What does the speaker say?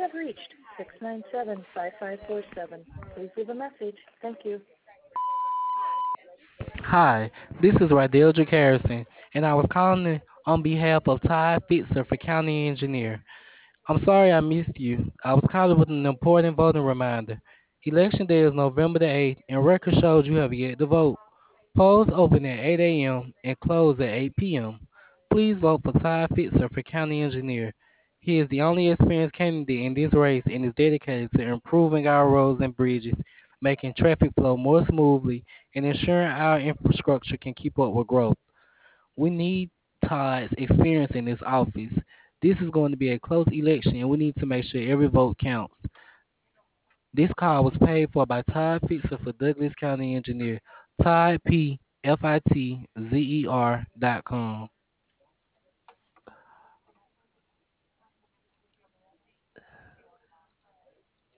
have reached 697-5547. Please leave a message. Thank you. Hi, this is Radeldrick Harrison, and I was calling on behalf of Todd Fitzer for County Engineer. I'm sorry I missed you. I was calling with an important voting reminder. Election day is November the 8th, and record shows you have yet to vote. Polls open at 8 a.m. and close at 8 p.m. Please vote for Todd Fitzer for County Engineer. He is the only experienced candidate in this race and is dedicated to improving our roads and bridges, making traffic flow more smoothly, and ensuring our infrastructure can keep up with growth. We need Todd's experience in this office. This is going to be a close election, and we need to make sure every vote counts. This call was paid for by Todd Fixer for Douglas County Engineer, Todd P. FITZER.com.